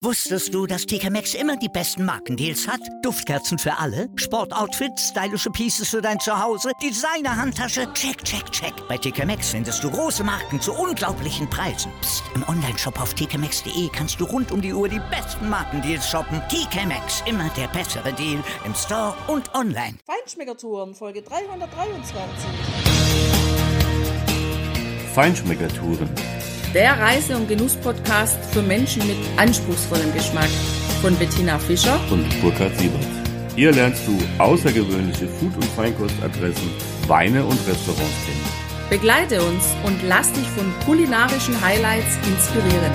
Wusstest du, dass TK Maxx immer die besten Markendeals hat? Duftkerzen für alle, Sportoutfits, stylische Pieces für dein Zuhause, Designer-Handtasche, check, check, check. Bei TK Maxx findest du große Marken zu unglaublichen Preisen. Psst. Im Onlineshop auf tkmaxx.de kannst du rund um die Uhr die besten Markendeals shoppen. TK Maxx, immer der bessere Deal im Store und online. Feinschmeckertouren, Folge 323. Feinschmeckertouren. Der Reise- und Genuss-Podcast für Menschen mit anspruchsvollem Geschmack von Bettina Fischer Und Burkhard Siebert. Hier lernst du außergewöhnliche Food- und Feinkostadressen, Weine und Restaurants kennen. Begleite uns und lass dich von kulinarischen Highlights inspirieren.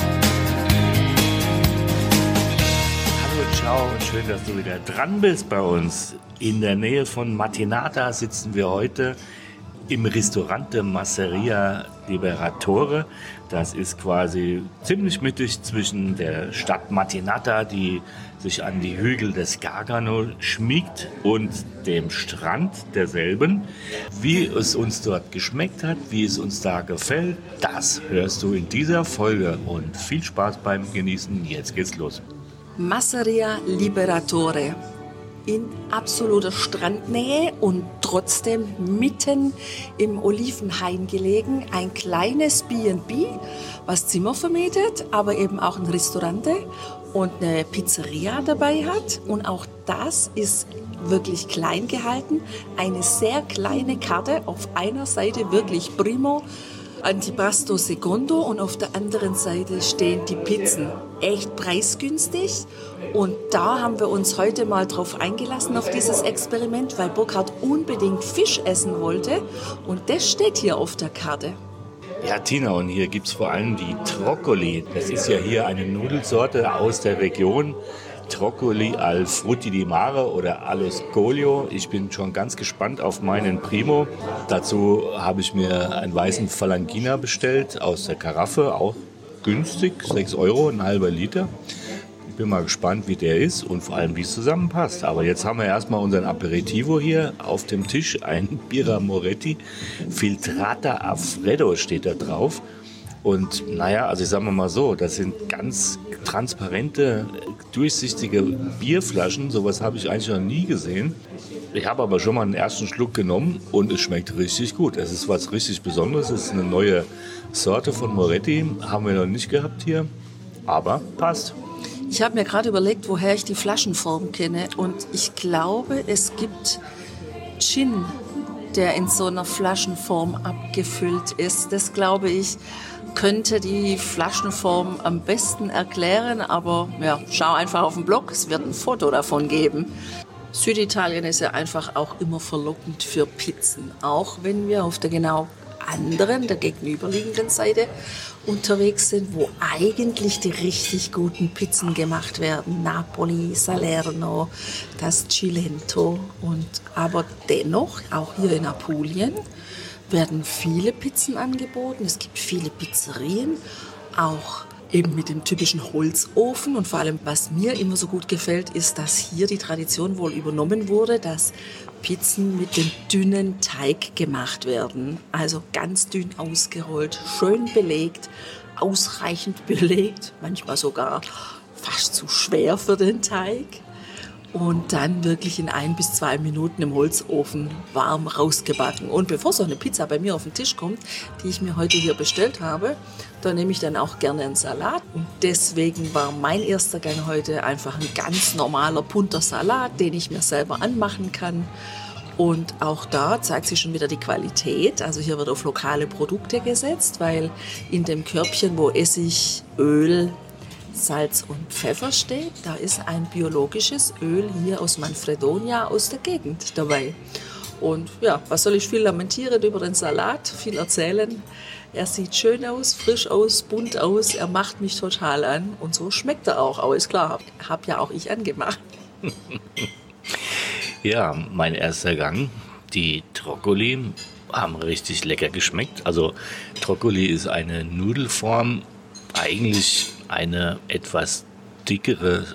Hallo, ciao und schön, dass du wieder dran bist bei uns. In der Nähe von Mattinata sitzen wir heute im Ristorante Masseria Liberatore. Das ist quasi ziemlich mittig zwischen der Stadt Mattinata, die sich an die Hügel des Gargano schmiegt, und dem Strand derselben. Wie es uns dort geschmeckt hat, wie es uns da gefällt, das hörst du in dieser Folge. Und viel Spaß beim Genießen. Jetzt geht's los. Masseria Liberatore. In absoluter Strandnähe und trotzdem mitten im Olivenhain gelegen. Ein kleines B&B, was Zimmer vermietet, aber eben auch ein Restaurant und eine Pizzeria dabei hat. Und auch das ist wirklich klein gehalten. Eine sehr kleine Karte, auf einer Seite wirklich primo Antipasto Secondo und auf der anderen Seite stehen die Pizzen. Echt preisgünstig. Und da haben wir uns heute mal drauf eingelassen, auf dieses Experiment, weil Burkhard unbedingt Fisch essen wollte. Und das steht hier auf der Karte. Ja, Tina, und hier gibt es vor allem die Troccoli. Das ist ja hier eine Nudelsorte aus der Region. Troccoli al frutti di mare oder allo scoglio. Ich bin schon ganz gespannt auf meinen Primo. Dazu habe ich mir einen weißen Falangina bestellt aus der Karaffe, auch günstig, 6 €, ein halber Liter. Ich bin mal gespannt, wie der ist und vor allem, wie es zusammenpasst. Aber jetzt haben wir erstmal unseren Aperitivo hier auf dem Tisch, ein Birra Moretti. Filtrata a freddo steht da drauf. Und naja, also ich sage mal so, das sind ganz transparente, durchsichtige Bierflaschen. Sowas habe ich eigentlich noch nie gesehen. Ich habe aber schon mal einen ersten Schluck genommen und es schmeckt richtig gut. Es ist was richtig Besonderes. Es ist eine neue Sorte von Moretti. Haben wir noch nicht gehabt hier, aber passt. Ich habe mir gerade überlegt, woher ich die Flaschenform kenne. Und ich glaube, es gibt Gin, der in so einer Flaschenform abgefüllt ist. Das, glaube ich, könnte die Flaschenform am besten erklären. Aber ja, schau einfach auf den Blog, es wird ein Foto davon geben. Süditalien ist ja einfach auch immer verlockend für Pizzen. Auch wenn wir auf der genau anderen, der gegenüberliegenden Seite unterwegs sind, wo eigentlich die richtig guten Pizzen gemacht werden. Napoli, Salerno, das Cilento. Aber dennoch, auch hier in Apulien, werden viele Pizzen angeboten. Es gibt viele Pizzerien, auch eben mit dem typischen Holzofen. Und vor allem, was mir immer so gut gefällt, ist, dass hier die Tradition wohl übernommen wurde, dass Pizzen mit dem dünnen Teig gemacht werden. Also ganz dünn ausgerollt, schön belegt, ausreichend belegt, manchmal sogar fast zu schwer für den Teig. Und dann wirklich in 1 bis 2 Minuten im Holzofen warm rausgebacken. Und bevor so eine Pizza bei mir auf den Tisch kommt, die ich mir heute hier bestellt habe, da nehme ich dann auch gerne einen Salat. Und deswegen war mein erster Gang heute einfach ein ganz normaler bunter Salat, den ich mir selber anmachen kann. Und auch da zeigt sich schon wieder die Qualität. Also hier wird auf lokale Produkte gesetzt, weil in dem Körbchen, wo Essig, Öl, Salz und Pfeffer steht, da ist ein biologisches Öl hier aus Manfredonia aus der Gegend dabei. Und ja, was soll ich viel lamentieren über den Salat, viel erzählen. Er sieht schön aus, frisch aus, bunt aus, er macht mich total an und so schmeckt er auch. Aber ist klar, hab ja auch ich angemacht. Ja, mein erster Gang, die Troccoli, haben richtig lecker geschmeckt. Also Troccoli ist eine Nudelform, eigentlich eine etwas dickere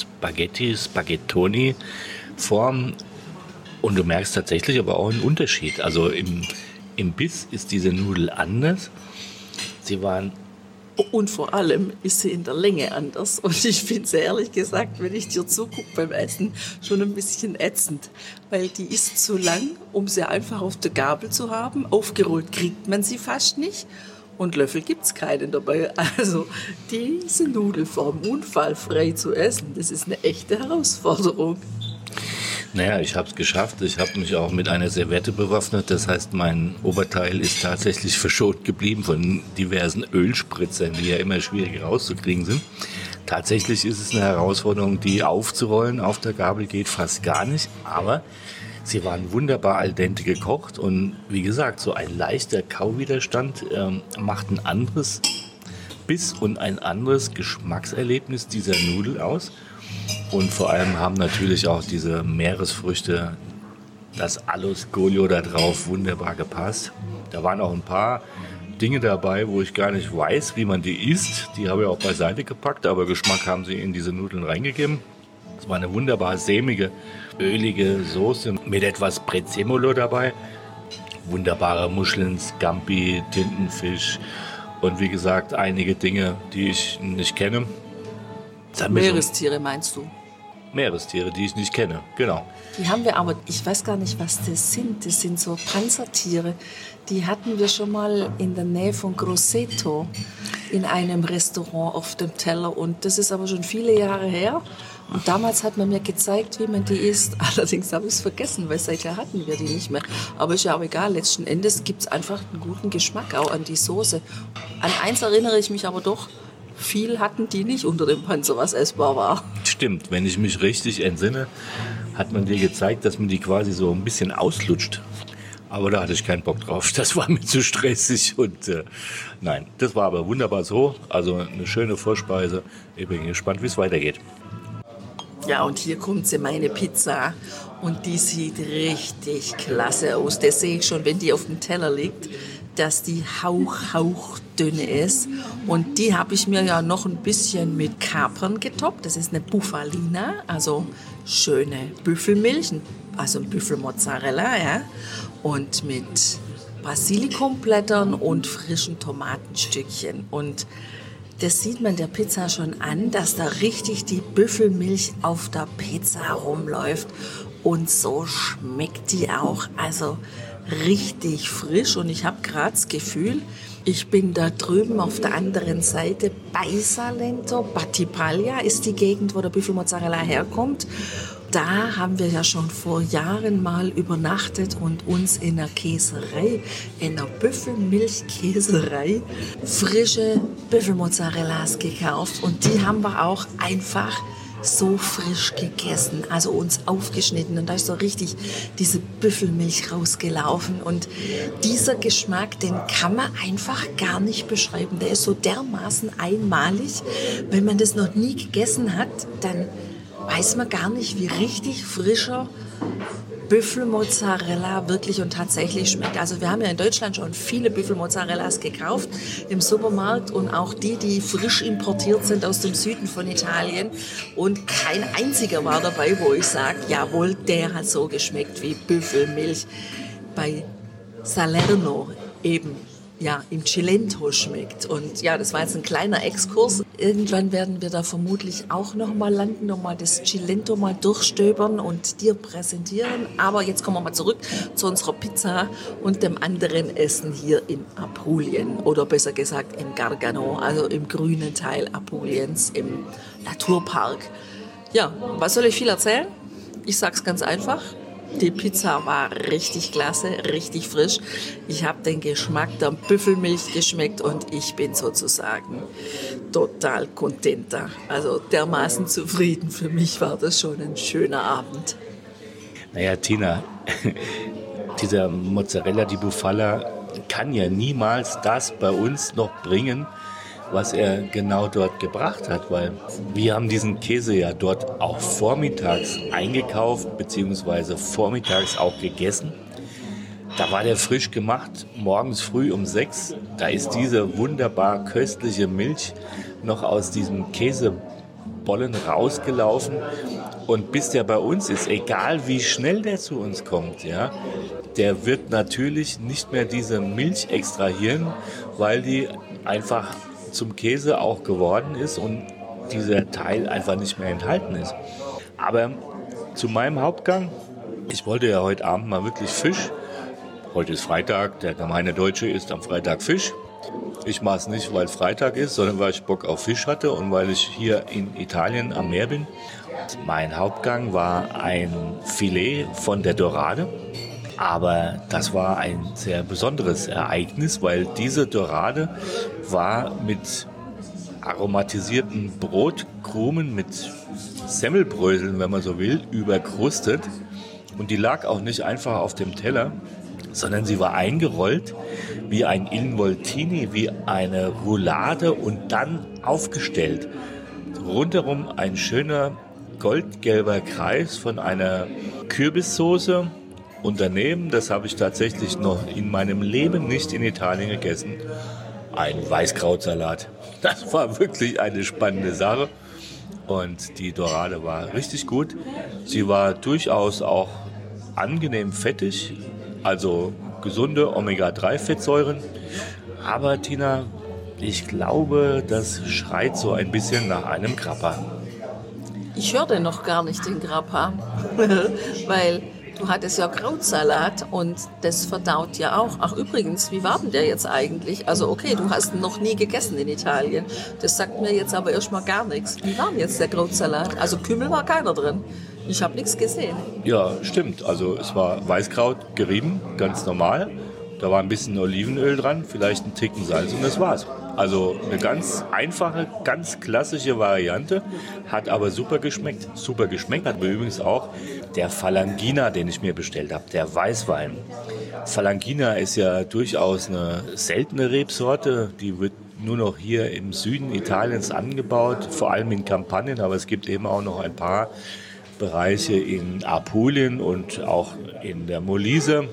Spaghettoni-Form. Und du merkst tatsächlich aber auch einen Unterschied. Also im Biss ist diese Nudel anders. Sie waren Und vor allem ist sie in der Länge anders. Und ich finde es ehrlich gesagt, wenn ich dir zugucke beim Essen, schon ein bisschen ätzend. Weil die ist zu lang, um sie einfach auf der Gabel zu haben. Aufgerollt kriegt man sie fast nicht. Und Löffel gibt es keinen dabei. Also diese Nudelform unfallfrei zu essen, das ist eine echte Herausforderung. Naja, ich habe es geschafft. Ich habe mich auch mit einer Serviette bewaffnet. Das heißt, mein Oberteil ist tatsächlich verschont geblieben von diversen Ölspritzern, die ja immer schwierig rauszukriegen sind. Tatsächlich ist es eine Herausforderung, die aufzurollen auf der Gabel geht fast gar nicht. Aber sie waren wunderbar al dente gekocht. Und wie gesagt, so ein leichter Kauwiderstand macht ein anderes Biss und ein anderes Geschmackserlebnis dieser Nudel aus. Und vor allem haben natürlich auch diese Meeresfrüchte, das Aloscolio da drauf, wunderbar gepasst. Da waren auch ein paar Dinge dabei, wo ich gar nicht weiß, wie man die isst. Die habe ich auch beiseite gepackt, aber Geschmack haben sie in diese Nudeln reingegeben. Es war eine wunderbar sämige, ölige Soße mit etwas Prezzemolo dabei. Wunderbare Muscheln, Scampi, Tintenfisch und wie gesagt einige Dinge, die ich nicht kenne. Meerestiere meinst du? Meerestiere, die ich nicht kenne, genau. Die haben wir aber, ich weiß gar nicht, was das sind. Das sind so Panzertiere. Die hatten wir schon mal in der Nähe von Grosseto in einem Restaurant auf dem Teller. Und das ist aber schon viele Jahre her. Und damals hat man mir gezeigt, wie man die isst. Allerdings habe ich es vergessen, weil seither hatten wir die nicht mehr. Aber ist ja auch egal. Letzten Endes gibt es einfach einen guten Geschmack auch an die Soße. An eins erinnere ich mich aber doch. Viel hatten die nicht unter dem Panzer, was essbar war. Stimmt, wenn ich mich richtig entsinne, hat man dir gezeigt, dass man die quasi so ein bisschen auslutscht. Aber da hatte ich keinen Bock drauf. Das war mir zu stressig. Und nein, das war aber wunderbar so. Also eine schöne Vorspeise. Ich bin gespannt, wie es weitergeht. Ja, und hier kommt sie, meine Pizza. Und die sieht richtig klasse aus. Das sehe ich schon, wenn die auf dem Teller liegt, dass die hauchdünn ist. Und die habe ich mir ja noch ein bisschen mit Kapern getoppt. Das ist eine Bufalina, also schöne Büffelmilch, also ein Büffelmozzarella, ja. Und mit Basilikumblättern und frischen Tomatenstückchen. Und das sieht man der Pizza schon an, dass da richtig die Büffelmilch auf der Pizza rumläuft. Und so schmeckt die auch. Also richtig frisch und ich habe gerade das Gefühl, ich bin da drüben auf der anderen Seite bei Salento. Battipaglia ist die Gegend, wo der Büffelmozzarella herkommt. Da haben wir ja schon vor Jahren mal übernachtet und uns in einer Käserei, in einer Büffelmilchkäserei, frische Büffelmozzarellas gekauft. Und die haben wir auch einfach so frisch gegessen, also uns aufgeschnitten und da ist so richtig diese Büffelmilch rausgelaufen und dieser Geschmack, den kann man einfach gar nicht beschreiben. Der ist so dermaßen einmalig. Wenn man das noch nie gegessen hat, dann weiß man gar nicht, wie richtig frischer Büffelmozzarella wirklich und tatsächlich schmeckt. Also wir haben ja in Deutschland schon viele Büffelmozzarellas gekauft im Supermarkt und auch die frisch importiert sind aus dem Süden von Italien und kein einziger war dabei, wo ich sage, jawohl, der hat so geschmeckt wie Büffelmilch bei Salerno eben. Ja, im Cilento schmeckt. Und ja, das war jetzt ein kleiner Exkurs. Irgendwann werden wir da vermutlich auch noch mal landen, noch mal das Cilento mal durchstöbern und dir präsentieren. Aber jetzt kommen wir mal zurück zu unserer Pizza und dem anderen Essen hier in Apulien. Oder besser gesagt in Gargano, also im grünen Teil Apuliens, im Naturpark. Ja, was soll ich viel erzählen? Ich sag's ganz einfach. Die Pizza war richtig klasse, richtig frisch. Ich habe den Geschmack der Büffelmilch geschmeckt und ich bin sozusagen total contenta. Also dermaßen zufrieden. Für mich war das schon ein schöner Abend. Naja, Tina, dieser Mozzarella di Bufala kann ja niemals das bei uns noch bringen, was er genau dort gebracht hat, weil wir haben diesen Käse ja dort auch vormittags eingekauft, beziehungsweise vormittags auch gegessen. Da war der frisch gemacht, morgens früh um 6. Da ist diese wunderbar köstliche Milch noch aus diesem Käsebollen rausgelaufen. Und bis der bei uns ist, egal wie schnell der zu uns kommt, ja, der wird natürlich nicht mehr diese Milch extrahieren, weil die einfach zum Käse auch geworden ist und dieser Teil einfach nicht mehr enthalten ist. Aber zu meinem Hauptgang, ich wollte ja heute Abend mal wirklich Fisch. Heute ist Freitag, der gemeine Deutsche isst am Freitag Fisch. Ich mache es nicht, weil Freitag ist, sondern weil ich Bock auf Fisch hatte und weil ich hier in Italien am Meer bin. Mein Hauptgang war ein Filet von der Dorade. Aber das war ein sehr besonderes Ereignis, weil diese Dorade war mit aromatisierten Brotkrumen, mit Semmelbröseln, wenn man so will, überkrustet. Und die lag auch nicht einfach auf dem Teller, sondern sie war eingerollt wie ein Involtini, wie eine Roulade und dann aufgestellt. Rundherum ein schöner goldgelber Kreis von einer Kürbissoße. Und daneben, das habe ich tatsächlich noch in meinem Leben nicht in Italien gegessen, ein Weißkrautsalat. Das war wirklich eine spannende Sache. Und die Dorade war richtig gut. Sie war durchaus auch angenehm fettig, also gesunde Omega-3-Fettsäuren. Aber Tina, ich glaube, das schreit so ein bisschen nach einem Grappa. Ich höre den noch gar nicht, den Grappa, weil du hattest ja Krautsalat und das verdaut ja auch. Ach übrigens, wie war denn der jetzt eigentlich? Also okay, du hast ihn noch nie gegessen in Italien. Das sagt mir jetzt aber erstmal gar nichts. Wie war denn jetzt der Krautsalat? Also Kümmel war keiner drin. Ich habe nichts gesehen. Ja, stimmt. Also es war Weißkraut gerieben, ganz normal. Da war ein bisschen Olivenöl dran, vielleicht ein Ticken Salz und das war's. Also eine ganz einfache, ganz klassische Variante, hat aber super geschmeckt. Super geschmeckt hat mir übrigens auch der Falangina, den ich mir bestellt habe, der Weißwein. Falangina ist ja durchaus eine seltene Rebsorte, die wird nur noch hier im Süden Italiens angebaut, vor allem in Kampagnen, aber es gibt eben auch noch ein paar Bereiche in Apulien und auch in der Molise.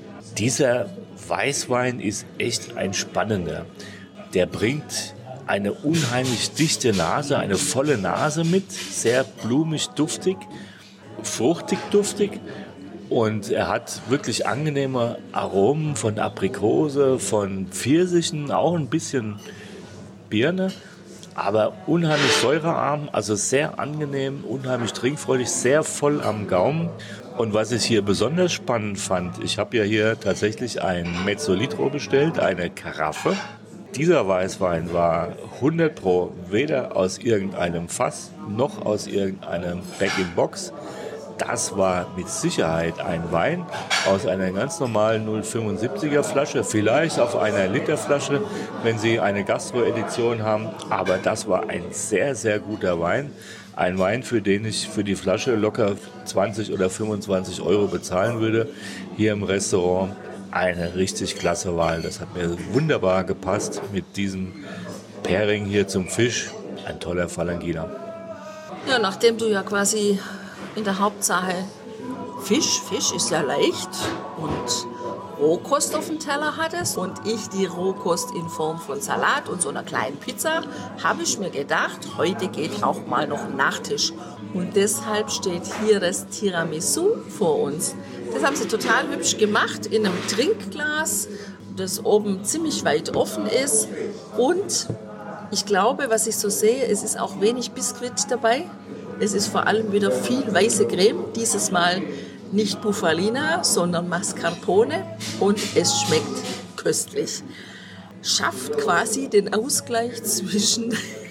Dieser Weißwein ist echt ein spannender. Der bringt eine unheimlich dichte Nase, eine volle Nase mit, sehr blumig, duftig, fruchtig, duftig. Und er hat wirklich angenehme Aromen von Aprikose, von Pfirsichen, auch ein bisschen Birne. Aber unheimlich säurearm, also sehr angenehm, unheimlich trinkfreudig, sehr voll am Gaumen. Und was ich hier besonders spannend fand, ich habe ja hier tatsächlich ein Mezzolitro bestellt, eine Karaffe. Dieser Weißwein war 100% weder aus irgendeinem Fass noch aus irgendeinem Back-in-Box. Das war mit Sicherheit ein Wein aus einer ganz normalen 0,75er Flasche, vielleicht auf einer Literflasche, wenn Sie eine Gastro-Edition haben. Aber das war ein sehr, sehr guter Wein. Ein Wein, für den ich für die Flasche locker 20 oder 25 Euro bezahlen würde. Hier im Restaurant eine richtig klasse Wahl. Das hat mir wunderbar gepasst mit diesem Pairing hier zum Fisch. Ein toller Falangina. Ja, nachdem du ja quasi in der Hauptsache Fisch ist ja leicht und Rohkost auf dem Teller hattest und ich die Rohkost in Form von Salat und so einer kleinen Pizza, habe ich mir gedacht, heute geht auch mal noch ein Nachtisch. Und deshalb steht hier das Tiramisu vor uns. Das haben sie total hübsch gemacht in einem Trinkglas, das oben ziemlich weit offen ist. Und ich glaube, was ich so sehe, es ist auch wenig Biskuit dabei. Es ist vor allem wieder viel weiße Creme, dieses Mal nicht Bufalina, sondern Mascarpone und es schmeckt köstlich. Schafft quasi den Ausgleich zwischen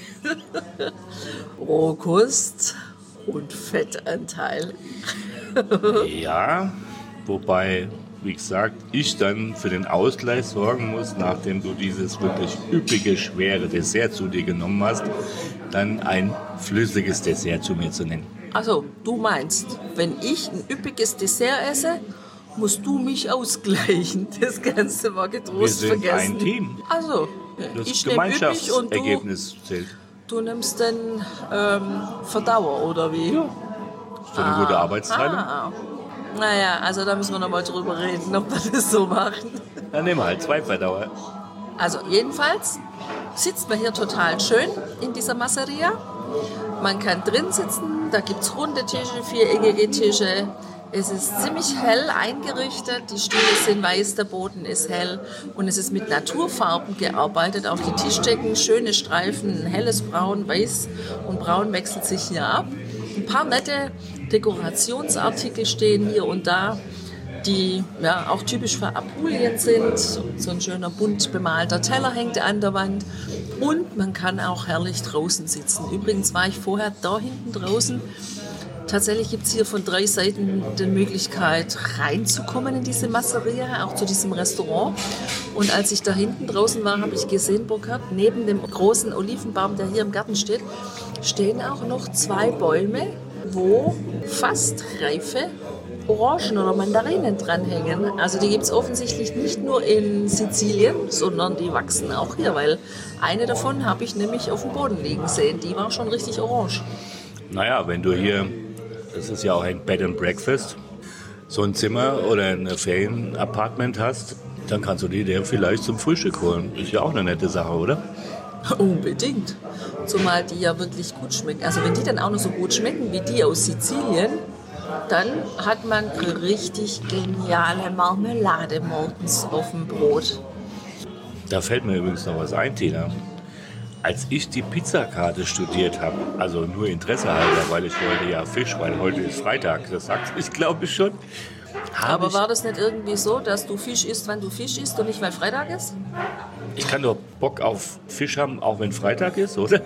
Rohkost und Fettanteil. Ja, wobei, wie gesagt, ich dann für den Ausgleich sorgen muss, nachdem du dieses wirklich üppige, schwere Dessert zu dir genommen hast, dann ein flüssiges Dessert zu mir zu nehmen. Also, du meinst, wenn ich ein üppiges Dessert esse, musst du mich ausgleichen. Das Ganze war getrost vergessen. Wir sind ein Team. Also, das ich nehme üppig und Gemeinschaftsergebnis zählt. Du nimmst den Verdauer, oder wie? Ja, das ist eine gute Arbeitsteilung. Naja, also da müssen wir noch mal drüber reden, ob wir das so machen. Dann nehmen wir halt 2 Verdauer. Also jedenfalls sitzt man hier total schön in dieser Masseria. Man kann drin sitzen, da gibt es runde Tische, viereckige Tische. Es ist ziemlich hell eingerichtet, die Stühle sind weiß, der Boden ist hell und es ist mit Naturfarben gearbeitet. Auch die Tischdecken, schöne Streifen, ein helles Braun, Weiß und Braun wechselt sich hier ab. Ein paar nette Dekorationsartikel stehen hier und da, die ja auch typisch für Apulien sind. So ein schöner bunt bemalter Teller hängt an der Wand und man kann auch herrlich draußen sitzen. Übrigens war ich vorher da hinten draußen. Tatsächlich gibt es hier von 3 Seiten die Möglichkeit reinzukommen in diese Masseria, auch zu diesem Restaurant. Und als ich da hinten draußen war, habe ich gesehen, Burkhard, neben dem großen Olivenbaum, der hier im Garten steht, stehen auch noch 2 Bäume, wo fast reife Orangen oder Mandarinen dranhängen. Also die gibt es offensichtlich nicht nur in Sizilien, sondern die wachsen auch hier, weil eine davon habe ich nämlich auf dem Boden liegen sehen. Die war schon richtig orange. Naja, wenn du hier, das ist ja auch ein Bed and Breakfast, so ein Zimmer oder ein Ferienapartment hast, dann kannst du dir vielleicht zum Frühstück holen. Ist ja auch eine nette Sache, oder? Unbedingt. Zumal die ja wirklich gut schmecken. Also wenn die dann auch noch so gut schmecken wie die aus Sizilien, dann hat man richtig geniale Marmelade morgens auf dem Brot. Da fällt mir übrigens noch was ein, Tina. Als ich die Pizzakarte studiert habe, also nur Interesse halber, weil ich wollte ja Fisch, weil heute ist Freitag, das sagt ich glaube ich schon. Aber war das nicht irgendwie so, dass du Fisch isst, wenn du Fisch isst und nicht, weil Freitag ist? Ich kann doch Bock auf Fisch haben, auch wenn Freitag ist, oder?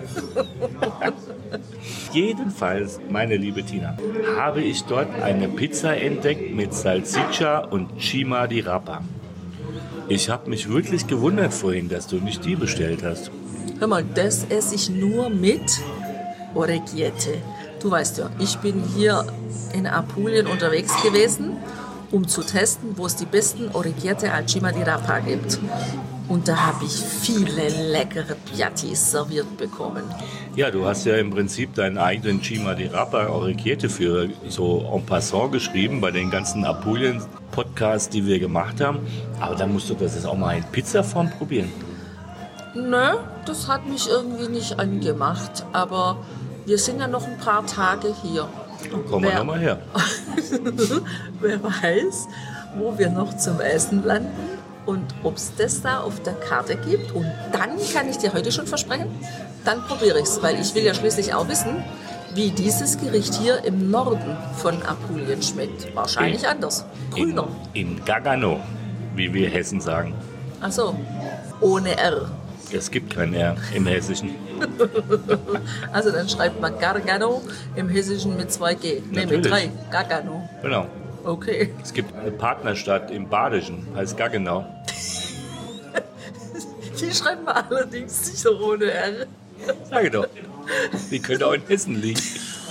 Jedenfalls, meine liebe Tina, habe ich dort eine Pizza entdeckt mit Salsiccia und Cima di Rapa. Ich habe mich wirklich gewundert vorhin, dass du nicht die bestellt hast. Hör mal, das esse ich nur mit Orecchiette. Du weißt ja, ich bin hier in Apulien unterwegs gewesen, um zu testen, wo es die besten Orecchiette al Cima di Rapa gibt. Und da habe ich viele leckere Piattis serviert bekommen. Ja, du hast ja im Prinzip deinen eigenen Cima di Rapa Orecchiette-Führer so en passant geschrieben bei den ganzen Apulien-Podcasts, die wir gemacht haben. Aber dann musst du das jetzt auch mal in Pizzaform probieren. Nö, das hat mich irgendwie nicht angemacht. Aber wir sind ja noch ein paar Tage hier. Kommen wir nochmal her. Wer weiß, wo wir noch zum Essen landen. Und ob es das da auf der Karte gibt. Und dann kann ich dir heute schon versprechen, dann probiere ich es. Weil ich will ja schließlich auch wissen, wie dieses Gericht hier im Norden von Apulien schmeckt. Wahrscheinlich anders. Grüner. In Gargano, wie wir Hessen sagen. Ach so, ohne R. Es gibt kein R im Hessischen. Also dann schreibt man Gargano im Hessischen mit 2G. Ne, mit 3. Gargano. Genau. Okay. Es gibt eine Partnerstadt im Badischen, heißt Gaggenau. Die schreiben wir allerdings sicher ohne R. Sage doch. Die könnte auch in Hessen liegen.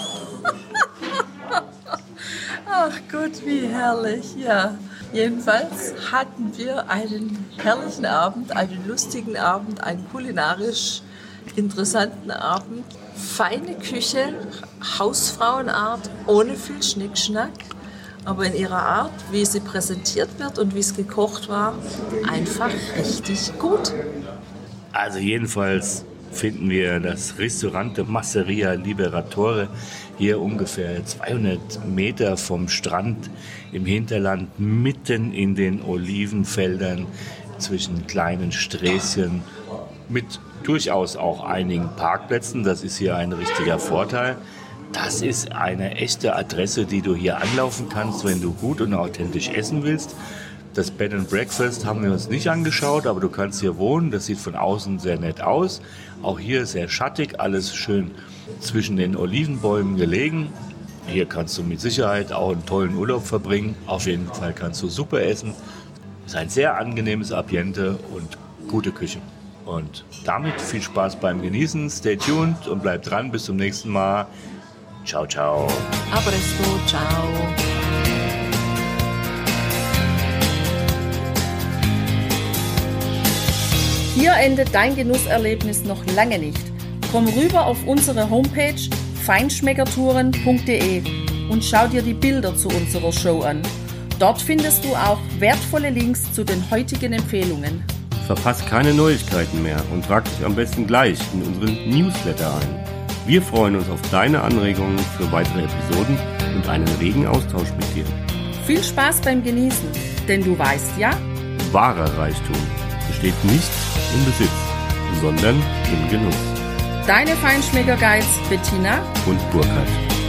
Ach Gott, wie herrlich, ja. Jedenfalls hatten wir einen herrlichen Abend, einen lustigen Abend, einen kulinarisch interessanten Abend. Feine Küche, Hausfrauenart, ohne viel Schnickschnack. Aber in ihrer Art, wie sie präsentiert wird und wie es gekocht war, einfach richtig gut. Also jedenfalls finden wir das Ristorante Masseria Liberatore hier ungefähr 200 Meter vom Strand im Hinterland, mitten in den Olivenfeldern zwischen kleinen Sträßchen mit durchaus auch einigen Parkplätzen. Das ist hier ein richtiger Vorteil. Das ist eine echte Adresse, die du hier anlaufen kannst, wenn du gut und authentisch essen willst. Das Bed and Breakfast haben wir uns nicht angeschaut, aber du kannst hier wohnen. Das sieht von außen sehr nett aus. Auch hier sehr schattig, alles schön zwischen den Olivenbäumen gelegen. Hier kannst du mit Sicherheit auch einen tollen Urlaub verbringen. Auf jeden Fall kannst du super essen. Es ist ein sehr angenehmes Ambiente und gute Küche. Und damit viel Spaß beim Genießen. Stay tuned und bleib dran. Bis zum nächsten Mal. Ciao, ciao. A presto, ciao. Hier endet dein Genusserlebnis noch lange nicht. Komm rüber auf unsere Homepage feinschmeckertouren.de und schau dir die Bilder zu unserer Show an. Dort findest du auch wertvolle Links zu den heutigen Empfehlungen. Verpasst keine Neuigkeiten mehr und trag dich am besten gleich in unseren Newsletter ein. Wir freuen uns auf deine Anregungen für weitere Episoden und einen regen Austausch mit dir. Viel Spaß beim Genießen, denn du weißt ja, Wahrer Reichtum besteht nicht im Besitz, sondern im Genuss. deine Feinschmecker-Guides Bettina Und Burkhard.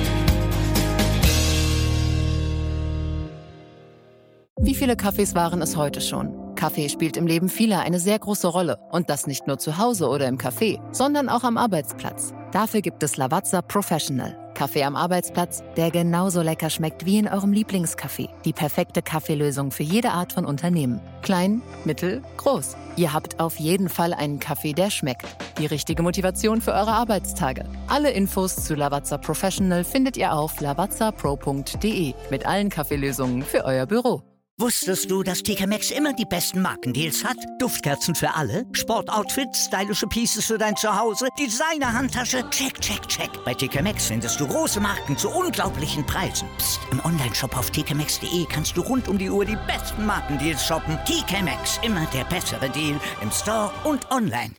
Wie viele Kaffees waren es heute schon? Kaffee spielt im Leben vieler eine sehr große Rolle. Und das nicht nur zu Hause oder im Café, sondern auch am Arbeitsplatz. Dafür gibt es Lavazza Professional. Kaffee am Arbeitsplatz, der genauso lecker schmeckt wie in eurem Lieblingscafé. Die perfekte Kaffeelösung für jede Art von Unternehmen. Klein, mittel, groß. Ihr habt auf jeden Fall einen Kaffee, der schmeckt. Die richtige Motivation für eure Arbeitstage. Alle Infos zu Lavazza Professional findet ihr auf lavazzapro.de mit allen Kaffeelösungen für euer Büro. Wusstest du, dass TK Maxx immer die besten Markendeals hat? Duftkerzen für alle, Sportoutfits, stylische Pieces für dein Zuhause, Designer-Handtasche, check, check, check. Bei TK Maxx findest du große Marken zu unglaublichen Preisen. Psst. Im Onlineshop auf tkmaxx.de kannst du rund um die Uhr die besten Markendeals shoppen. TK Maxx, immer der bessere Deal im Store und online.